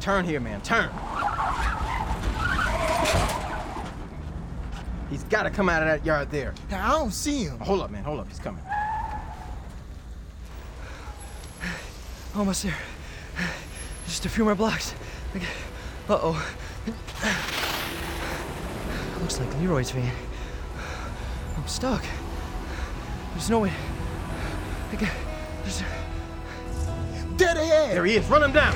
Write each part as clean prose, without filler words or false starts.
Turn here, man, turn. He's got to come out of that yard there. I don't see him. Hold up, man, hold up, he's coming. Almost there. Just a few more blocks. Uh-oh. Looks like Leroy's van. I'm stuck. There's no way. There's... Dead ahead. There he is, run him down.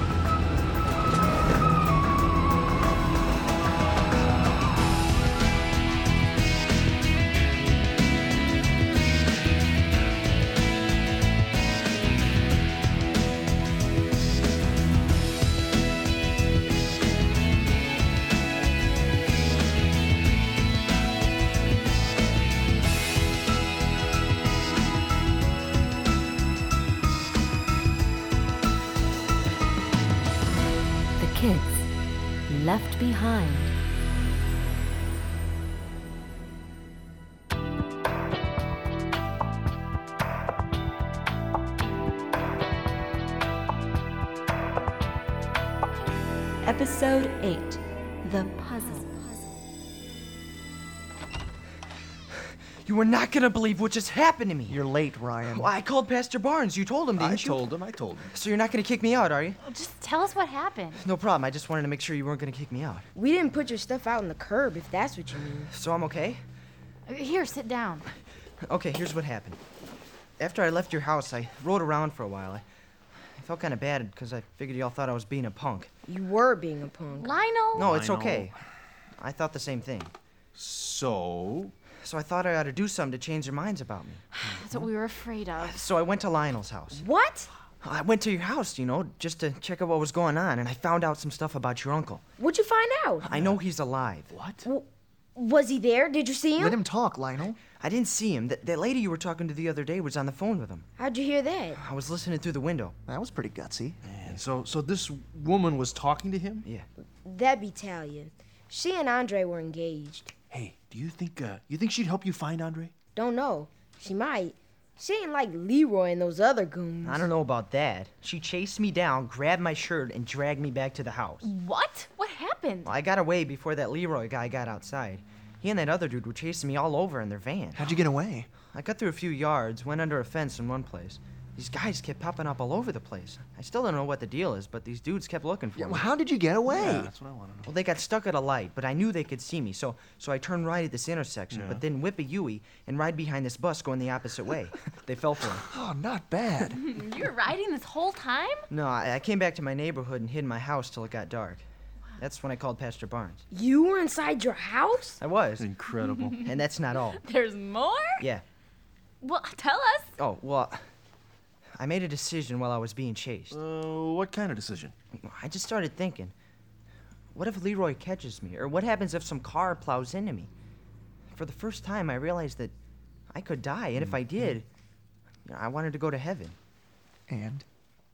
Kids left behind. Episode 8, The Puzzle. You are not gonna believe what just happened to me. You're late, Ryan. Well, I called Pastor Barnes. You told him, didn't you? I told him. So you're not gonna kick me out, are you? Just tell us what happened. No problem. I just wanted to make sure you weren't gonna kick me out. We didn't put your stuff out on the curb, if that's what you mean. So I'm okay? Here, sit down. Okay, here's what happened. After I left your house, I rode around for a while. I felt kind of bad because I figured y'all thought I was being a punk. You were being a punk. Lionel? No, it's Lionel. okay. I thought the same thing. So I thought I ought to do something to change their minds about me. That's what we were afraid of. So I went to Lionel's house. What? I went to your house, just to check out what was going on, and I found out some stuff about your uncle. What'd you find out? I know he's alive. what? Was he there? Did you see him? Let him talk, Lionel. I didn't see him. That lady you were talking to the other day was on the phone with him. How'd you hear that? I was listening through the window. That was pretty gutsy. Man, so this woman was talking to him? Yeah. That'd be Talia. She and Andre were engaged. Hey, do you think she'd help you find Andre? Don't know. She might. She ain't like Leroy and those other goons. I don't know about that. She chased me down, grabbed my shirt, and dragged me back to the house. What? What happened? I got away before that Leroy guy got outside. He and that other dude were chasing me all over in their van. How'd you get away? I got through a few yards, went under a fence in one place. These guys kept popping up all over the place. I still don't know what the deal is, but these dudes kept looking for me. Well, how did you get away? Yeah, that's what I want to know. Well, they got stuck at a light, but I knew they could see me, so I turned right at this intersection, but then whip a Yui and ride behind this bus going the opposite way. They fell for it. Oh, not bad. You were riding this whole time? No, I came back to my neighborhood and hid in my house till it got dark. That's when I called Pastor Barnes. You were inside your house? I was. Incredible. And that's not all. There's more? Yeah. Well, tell us. Oh, well, I made a decision while I was being chased. What kind of decision? I just started thinking, what if Leroy catches me? Or what happens if some car plows into me? For the first time, I realized that I could die, and if I did, I wanted to go to heaven. And?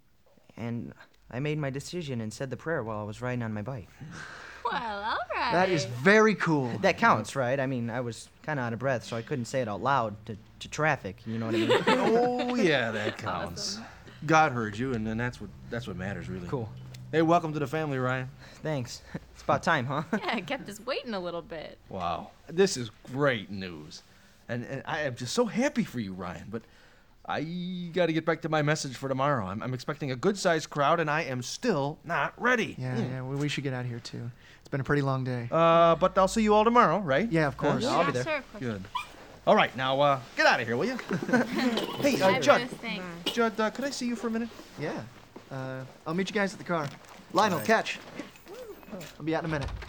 And I made my decision and said the prayer while I was riding on my bike. Well, all right. That is very cool. That counts, right? I mean, I was kind of out of breath, so I couldn't say it out loud to traffic, you know what I mean? Oh, yeah, that counts. God heard you, and that's what matters, really. Cool. Hey, welcome to the family, Ryan. Thanks. It's about time, huh? Yeah, it kept us waiting a little bit. Wow, this is great news. And I am just so happy for you, Ryan, but I got to get back to my message for tomorrow. I'm expecting a good-sized crowd, and I am still not ready. Yeah, we should get out of here, too. It's been a pretty long day. But I'll see you all tomorrow, right? Yeah, of course. I'll be there. Sure, of course. Good. All right, now, get out of here, will you? Hey, Bye, Judd. Bruce, thanks. Judd, could I see you for a minute? Yeah. I'll meet you guys at the car. Lionel, catch. I'll be out in a minute.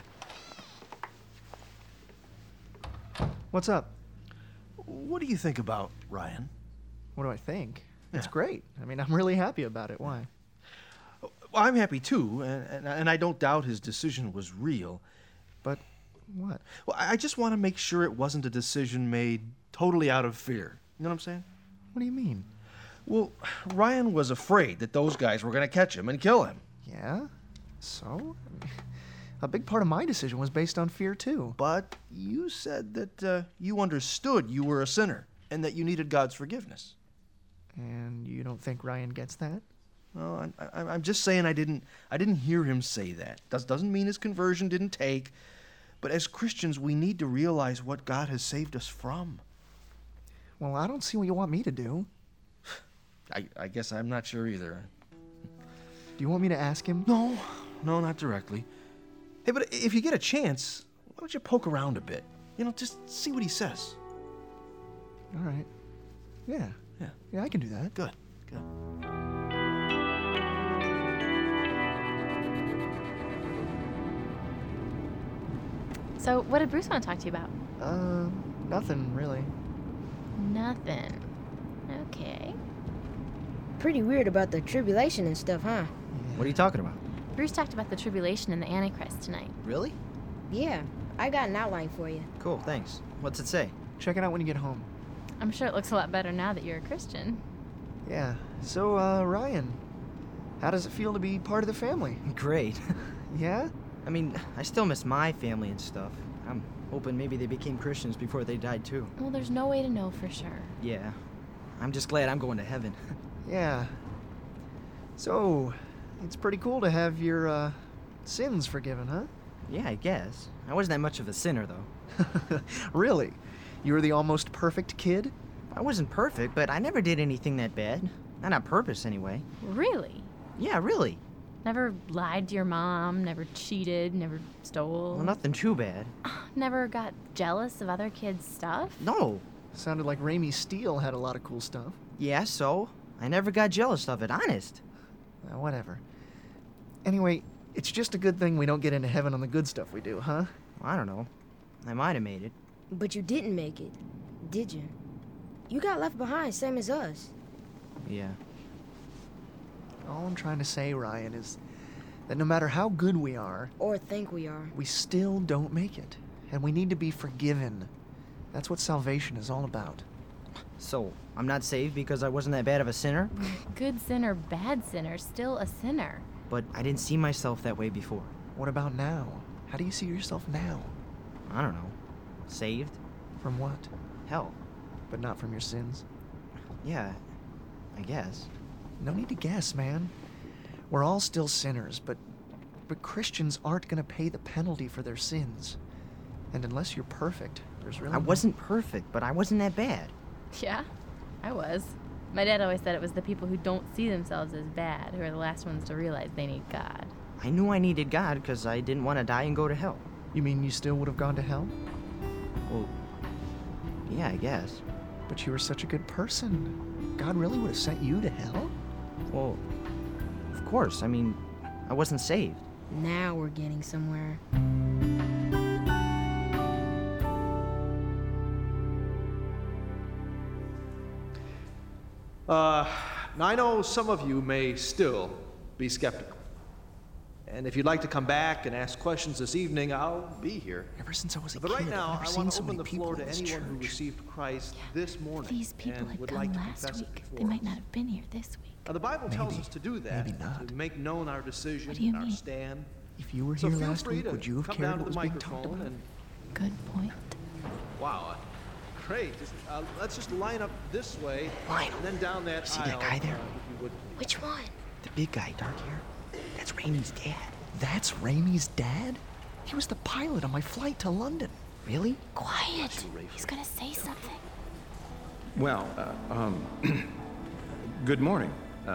What's up? What do you think about Ryan? What do I think? It's Yeah. great. I mean, I'm really happy about it. Why? Well, I'm happy, too, and I don't doubt his decision was real. But what? Well, I just want to make sure it wasn't a decision made totally out of fear. You know what I'm saying? What do you mean? Well, Ryan was afraid that those guys were going to catch him and kill him. Yeah? So? I mean, a big part of my decision was based on fear, too. But you said that you understood you were a sinner and that you needed God's forgiveness. And you don't think Ryan gets that? Well, I'm just saying I didn't hear him say that. Doesn't mean his conversion didn't take. But as Christians, we need to realize what God has saved us from. Well, I don't see what you want me to do. I guess I'm not sure either. Do you want me to ask him? No, not directly. Hey, but if you get a chance, why don't you poke around a bit? Just see what he says. All right. Yeah, I can do that. Good. So, what did Bruce want to talk to you about? Nothing really. Nothing. Okay. Pretty weird about the tribulation and stuff, huh? What are you talking about? Bruce talked about the tribulation and the Antichrist tonight. Really? Yeah, I got an outline for you. Cool, thanks. What's it say? Check it out when you get home. I'm sure it looks a lot better now that you're a Christian. Yeah. So, Ryan, how does it feel to be part of the family? Great. Yeah? I mean, I still miss my family and stuff. I'm hoping maybe they became Christians before they died too. Well, there's no way to know for sure. Yeah. I'm just glad I'm going to heaven. Yeah. So, it's pretty cool to have your, sins forgiven, huh? Yeah, I guess. I wasn't that much of a sinner, though. Really? You were the almost perfect kid? I wasn't perfect, but I never did anything that bad. Not on purpose, anyway. Really? Yeah, really. Never lied to your mom, never cheated, never stole. Well, nothing too bad. Never got jealous of other kids' stuff? No. Sounded like Raimi Steele had a lot of cool stuff. Yeah, so? I never got jealous of it, honest. Whatever. Anyway, it's just a good thing we don't get into heaven on the good stuff we do, huh? I don't know. I might have made it. But you didn't make it, did you? You got left behind, same as us. Yeah. All I'm trying to say, Ryan, is that no matter how good we are, Or think we are. we still don't make it. And we need to be forgiven. That's what salvation is all about. So, I'm not saved because I wasn't that bad of a sinner? Good sinner, bad sinner, still a sinner. But I didn't see myself that way before. What about now? How do you see yourself now? I don't know. Saved? From what? Hell. But not from your sins? Yeah, I guess. No need to guess, man. We're all still sinners, but Christians aren't gonna pay the penalty for their sins. And unless you're perfect, there's really I wasn't perfect, but I wasn't that bad. Yeah, I was. My dad always said it was the people who don't see themselves as bad who are the last ones to realize they need God. I knew I needed God because I didn't want to die and go to hell. You mean you still would have gone to hell? Well, yeah, I guess. But you were such a good person. God really would have sent you to hell? Well, of course. I mean, I wasn't saved. Now we're getting somewhere. Now I know some of you may still be skeptical. And if you'd like to come back and ask questions this evening, I'll be here. Ever since I was a But kid, right now, I've never I seen want so to open many the people floor to in this anyone who church. received Christ this morning These people and had would come like to last confess week. it They before might us. not have been here this week. Now, the Bible tells Maybe, us to do that, maybe not. to make known our decision What do you and our mean? stand. If you were So here feel last free week, to would you have come cared down to what the was being talked microphone about? and Good point. wow, great. Let's just line up this way Lionel, and then down that see aisle. that guy there? If you would. Which one? The big guy, dark hair. That's Raimi's dad. That's Raimi's dad? He was the pilot on my flight to London. Really? Quiet. He's gonna say something. Well, good morning.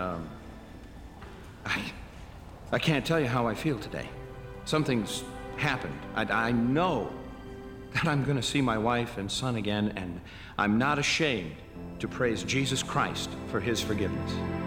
I can't tell you how I feel today. Something's happened. I know that I'm going to see my wife and son again, and I'm not ashamed to praise Jesus Christ for his forgiveness.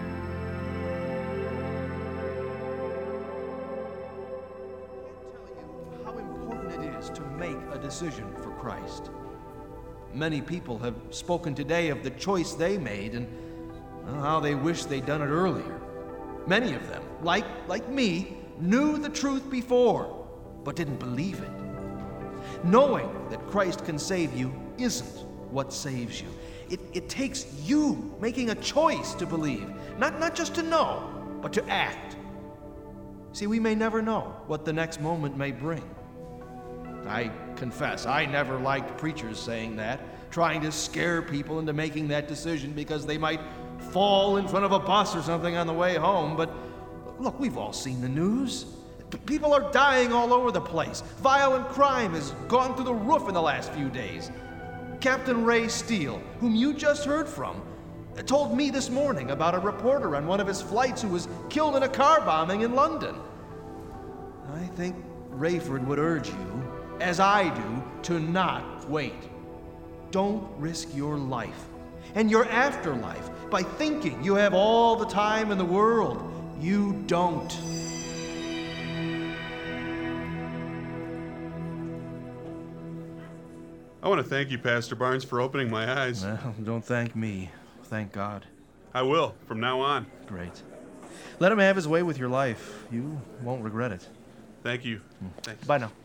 How important it is to make a decision for Christ. Many people have spoken today of the choice they made and how they wish they'd done it earlier. Many of them, like me, knew the truth before, but didn't believe it. Knowing that Christ can save you isn't what saves you. It takes you making a choice to believe, not just to know, but to act. See, we may never know what the next moment may bring. I confess, I never liked preachers saying that, trying to scare people into making that decision because they might fall in front of a bus or something on the way home, but look, we've all seen the news. People are dying all over the place. Violent crime has gone through the roof in the last few days. Captain Ray Steele, whom you just heard from, told me this morning about a reporter on one of his flights who was killed in a car bombing in London. I think Rayford would urge you, as I do, to not wait. Don't risk your life and your afterlife by thinking you have all the time in the world. You don't. I want to thank you, Pastor Barnes, for opening my eyes. Well, don't thank me. Thank God. I will, from now on. Great. Let him have his way with your life. You won't regret it. Thank you. Thanks. Bye now.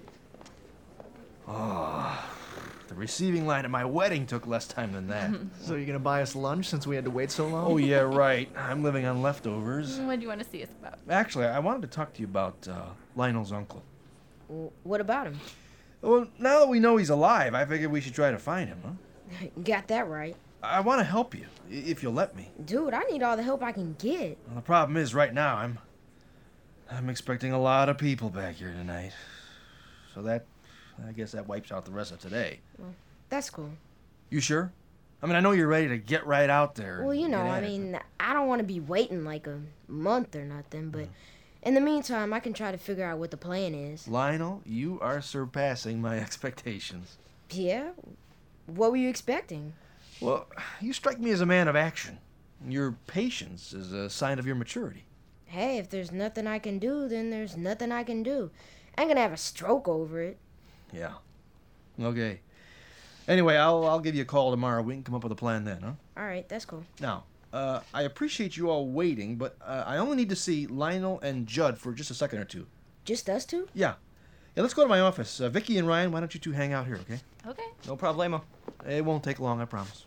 Oh, the receiving line at my wedding took less time than that. So you're gonna buy us lunch since we had to wait so long? Oh, yeah, right. I'm living on leftovers. What do you want to see us about? Actually, I wanted to talk to you about Lionel's uncle. What about him? Well, now that we know he's alive, I figured we should try to find him, huh? Got that right. I want to help you, if you'll let me. Dude, I need all the help I can get. Well, the problem is, right now, I'm expecting a lot of people back here tonight. So I guess that wipes out the rest of today. Well, that's cool. You sure? I mean, I know you're ready to get right out there. Well, you know, I mean, I don't want to be waiting like a month or nothing, but in the meantime, I can try to figure out what the plan is. Lionel, you are surpassing my expectations. Yeah? What were you expecting? Well, you strike me as a man of action. Your patience is a sign of your maturity. Hey, if there's nothing I can do, then there's nothing I can do. I ain't gonna have a stroke over it. Yeah. Okay. Anyway, I'll give you a call tomorrow. We can come up with a plan then, huh? All right, that's cool. Now, I appreciate you all waiting, but I only need to see Lionel and Judd for just a second or two. Just us two? Yeah. Yeah, let's go to my office. Vicky and Ryan, why don't you two hang out here, okay? Okay. No problemo. It won't take long, I promise.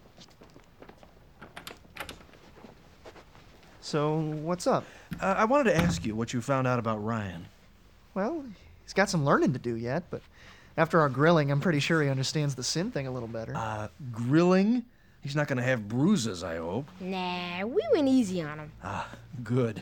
So, what's up? I wanted to ask you what you found out about Ryan. Well, he's got some learning to do yet, but after our grilling, I'm pretty sure he understands the sin thing a little better. Grilling? He's not going to have bruises, I hope. Nah, we went easy on him. Ah, good.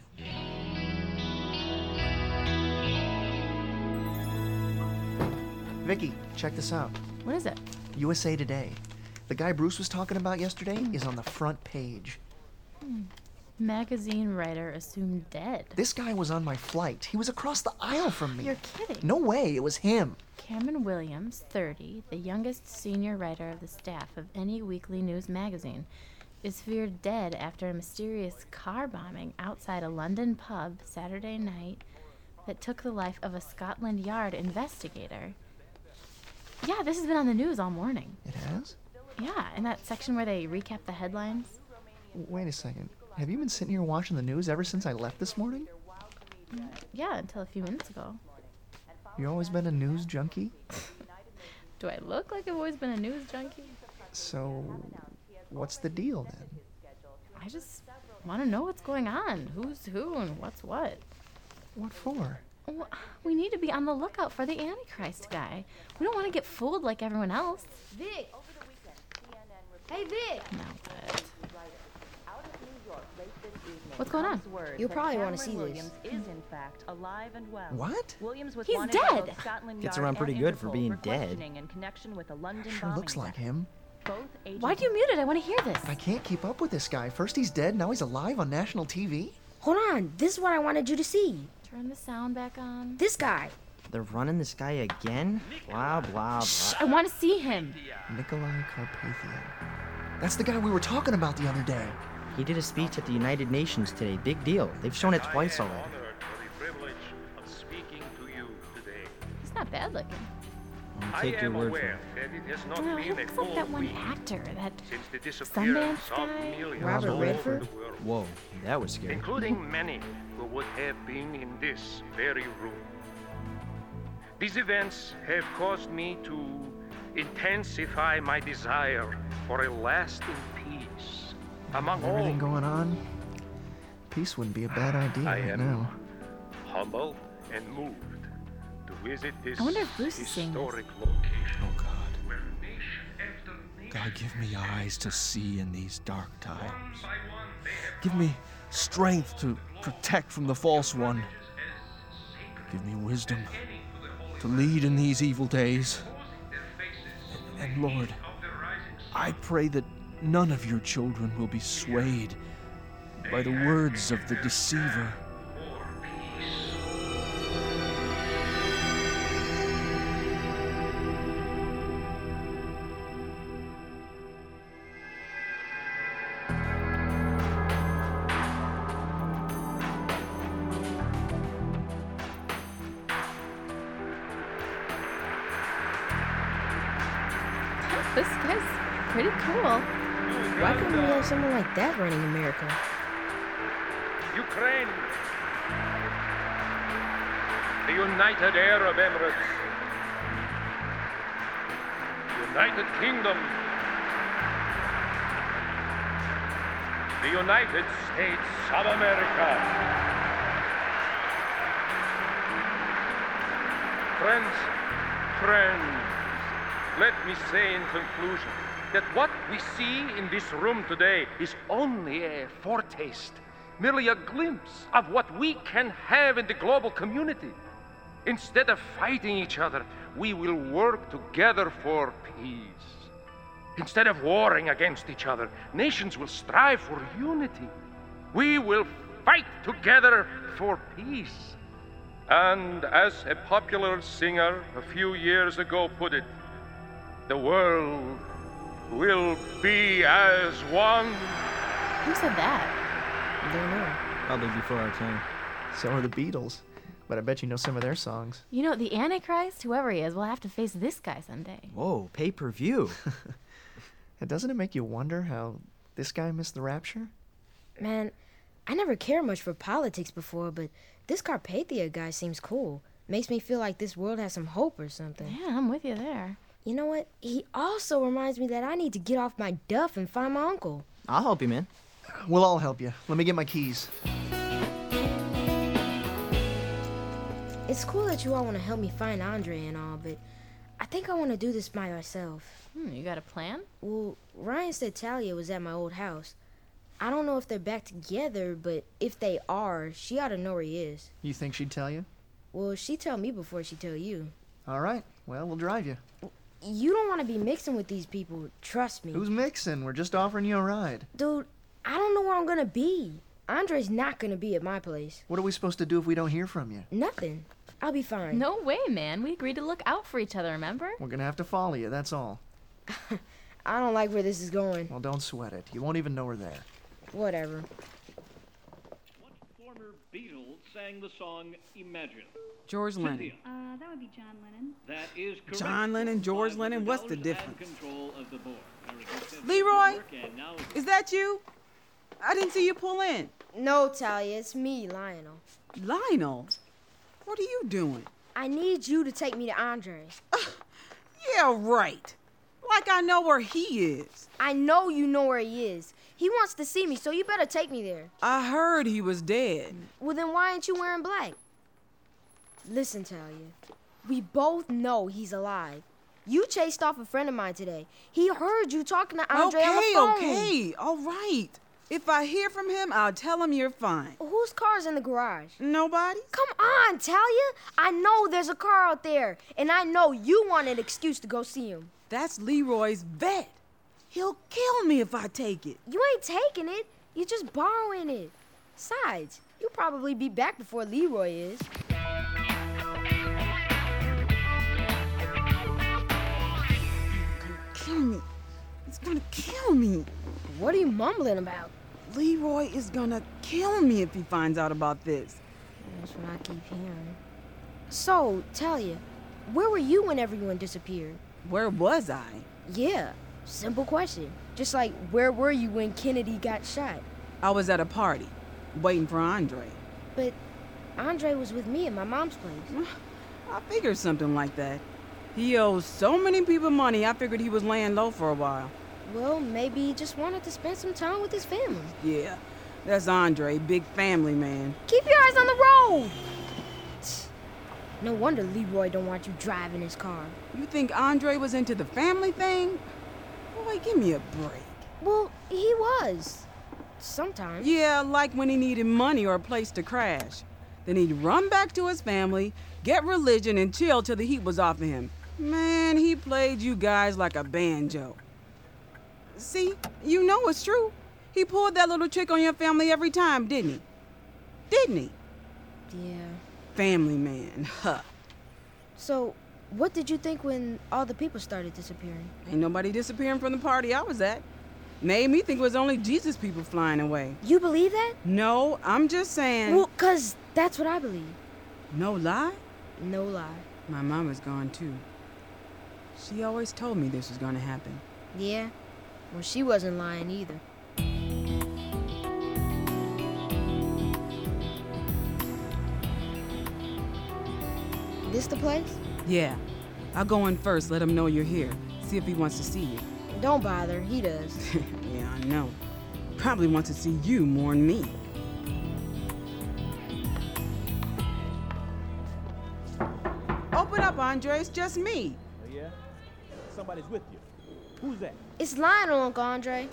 Vicky, check this out. What is it? USA Today. The guy Bruce was talking about yesterday is on the front page. Magazine writer assumed dead. This guy was on my flight. He was across the aisle from me. You're kidding. No way, it was him. Cameron Williams, 30, the youngest senior writer of the staff of any weekly news magazine, is feared dead after a mysterious car bombing outside a London pub Saturday night that took the life of a Scotland Yard investigator. Yeah, this has been on the news all morning. It has? Yeah, in that section where they recap the headlines. Wait a second. Have you been sitting here watching the news ever since I left this morning? Yeah, until a few minutes ago. You always been a news junkie? Do I look like I've always been a news junkie? So, what's the deal then? I just want to know what's going on. Who's who and what's what. What for? Well, we need to be on the lookout for the Antichrist guy. We don't want to get fooled like everyone else. Vic! Hey, Vic! No, but... What's going on? You'll probably want to see this. Is in fact alive and well. What? Williams was He's wanted by dead. both Scotland Gets Yard around pretty and good for Interpol being dead. questioning in connection with the London Sure bombing looks like event. him. Both agents Why'd you mute it? I want to hear this. I can't keep up with this guy. First he's dead, now he's alive on national TV? Hold on, this is what I wanted you to see. Turn the sound back on. This guy. They're running this guy again? Blah, blah, Shh, blah. I want to see him. Nikolai Carpathian. That's the guy we were talking about the other day. He did a speech at the United Nations today. Big deal. They've shown it twice already. He's not bad looking. I'll take your word for it. Oh, he looks like that one actor, that Sundance guy. Robert Redford? Whoa, that was scary. Including many who would have been in this very room. These events have caused me to intensify my desire for a lasting peace among With everything all. going on, peace wouldn't be a bad idea I right am now. humble and moved to visit this I wonder if Bruce is seeing this. historic location. Oh, God. Where nation after God, give me eyes to see in these dark times. Give me strength to protect from the false one. Give me wisdom to lead in these evil days. And Lord, I pray that none of your children will be swayed by the words of the deceiver. This guy's pretty cool. Why couldn't we have someone like that running America? Ukraine, the United Arab Emirates, United Kingdom, the United States of America. Friends, let me say in conclusion that what we see in this room today is only a foretaste, merely a glimpse of what we can have in the global community. Instead of fighting each other, we will work together for peace. Instead of warring against each other, nations will strive for unity. We will fight together for peace. And as a popular singer a few years ago put it, the world will be as one. Who said that? I don't know. Probably before our time. So are the Beatles. But I bet you know some of their songs. You know, the Antichrist, whoever he is, will have to face this guy someday. Whoa, pay-per-view. And doesn't it make you wonder how this guy missed the rapture? Man, I never cared much for politics before, but this Carpathia guy seems cool. Makes me feel like this world has some hope or something. Yeah, I'm with you there. You know what? He also reminds me that I need to get off my duff and find my uncle. I'll help you, man. We'll all help you. Let me get my keys. It's cool that you all want to help me find Andre and all, but I think I want to do this by myself. You got a plan? Well, Ryan said Talia was at my old house. I don't know if they're back together, but if they are, she ought to know where he is. You think she'd tell you? Well, she'd tell me before she tell you. All right. Well, we'll drive you. You don't want to be mixing with these people, trust me. Who's mixing? We're just offering you a ride. Dude, I don't know where I'm gonna be. Andre's not gonna be at my place. What are we supposed to do if we don't hear from you? Nothing. I'll be fine. No way, man. We agreed to look out for each other, remember? We're gonna have to follow you, that's all. I don't like where this is going. Well, don't sweat it. You won't even know we're there. Whatever. What former Beatle sang the song Imagine? George Lennon. Cynthia. That would be John Lennon. That is correct. John Lennon, George Lennon, what's the difference? Control of the board. Leroy, is that you? I didn't see you pull in. No, Talia, it's me, Lionel. Lionel? What are you doing? I need you to take me to Andre. Yeah, right. Like I know where he is. I know you know where he is. He wants to see me, so you better take me there. I heard he was dead. Well, then why ain't you wearing black? Listen, Talia, we both know he's alive. You chased off a friend of mine today. He heard you talking to Andre on the phone. Okay, all right. If I hear from him, I'll tell him you're fine. Whose car's in the garage? Nobody? Come on, Talia. I know there's a car out there, and I know you want an excuse to go see him. That's Leroy's vet. He'll kill me if I take it. You ain't taking it. You're just borrowing it. Besides, you'll probably be back before Leroy is. Kill me. He's gonna kill me. What are you mumbling about? Leroy is gonna kill me if he finds out about this. That's what I keep hearing. So, Talia, where were you when everyone disappeared? Where was I? Yeah, simple question. Just like, where were you when Kennedy got shot? I was at a party, waiting for Andre. But Andre was with me at my mom's place. I figured something like that. He owes so many people money, I figured he was laying low for a while. Well, maybe he just wanted to spend some time with his family. Yeah, that's Andre, big family man. Keep your eyes on the road! No wonder Leroy don't want you driving his car. You think Andre was into the family thing? Boy, give me a break. Well, he was. Sometimes. Yeah, like when he needed money or a place to crash. Then he'd run back to his family, get religion, and chill till the heat was off of him. Man, he played you guys like a banjo. See, you know it's true. He pulled that little trick on your family every time, didn't he? Didn't he? Yeah. Family man, huh. So, what did you think when all the people started disappearing? Ain't nobody disappearing from the party I was at. Made me think it was only Jesus people flying away. You believe that? No, I'm just saying. Well, 'cause that's what I believe. No lie? No lie. My mama's gone too. She always told me this was gonna happen. Yeah? Well, she wasn't lying either. This the place? Yeah. I'll go in first, let him know you're here. See if he wants to see you. Don't bother, he does. Yeah, I know. Probably wants to see you more than me. Open up, Andre. It's just me. Oh, yeah? Somebody's with you. Who's that? It's Lionel, Uncle Andre.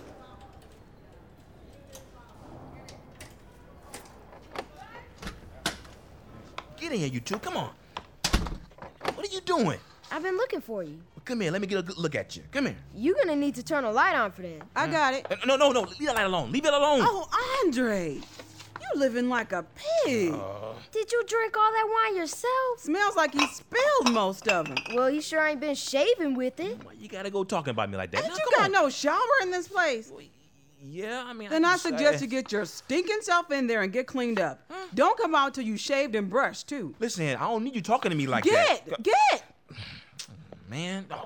Get in here, you two. Come on. What are you doing? I've been looking for you. Well, come here. Let me get a good look at you. Come here. You're gonna need to turn a light on for that. I got it. No. Leave that light alone. Leave it alone. Oh, Andre. You living like a pig. Did you drink all that wine yourself? Smells like he spilled most of it. Well, he sure ain't been shaving with it. Why you gotta go talking about me like that? Ain't Now, you come got on. no shower in this place? Yeah, I mean. Then I suggest you get your stinking self in there and get cleaned up. Don't come out till you shaved and brushed, too. Listen, I don't need you talking to me like that. Get! Man. Oh.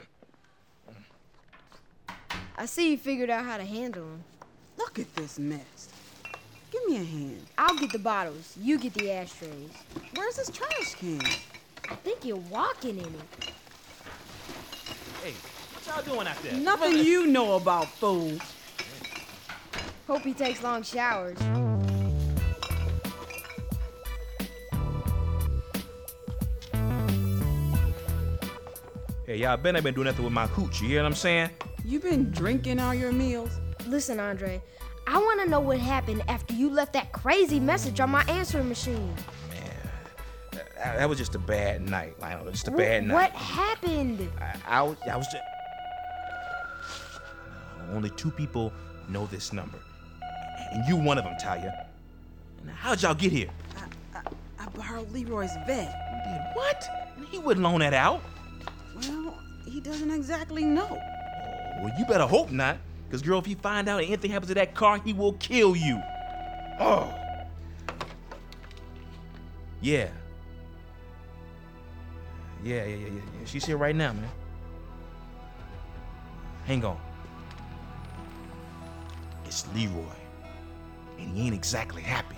I see you figured out how to handle him. Look at this mess. Give me a hand. I'll get the bottles. You get the ashtrays. Where's this trash can? I think you're walking in it. Hey, what y'all doing out there? Nothing you know about, fool. Hope he takes long showers. Hey, y'all better not been doing nothing with my hooch. You hear what I'm saying? You been drinking all your meals? Listen, Andre, I want to know what happened after you left that crazy message on my answering machine. That was just a bad night, Lionel. Just a bad night. What happened? I was just. Only 2 people know this number. And you one of them, Talia. Now, how'd y'all get here? I borrowed Leroy's vet. You did what? He wouldn't loan that out. Well, he doesn't exactly know. Well, you better hope not. Because, girl, if he find out anything happens to that car, he will kill you. Oh. Yeah. Yeah. She's here right now, man. Hang on. It's Leroy. And he ain't exactly happy.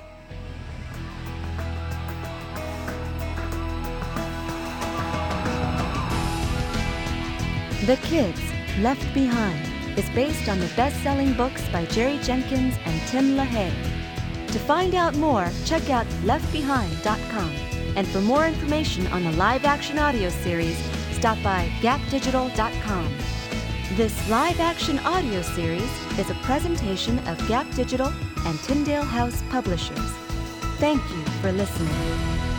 The Kids Left Behind is based on the best-selling books by Jerry Jenkins and Tim LaHaye. To find out more, check out leftbehind.com. And for more information on the live-action audio series, stop by gapdigital.com. This live-action audio series is a presentation of Gap Digital and Tyndale House Publishers. Thank you for listening.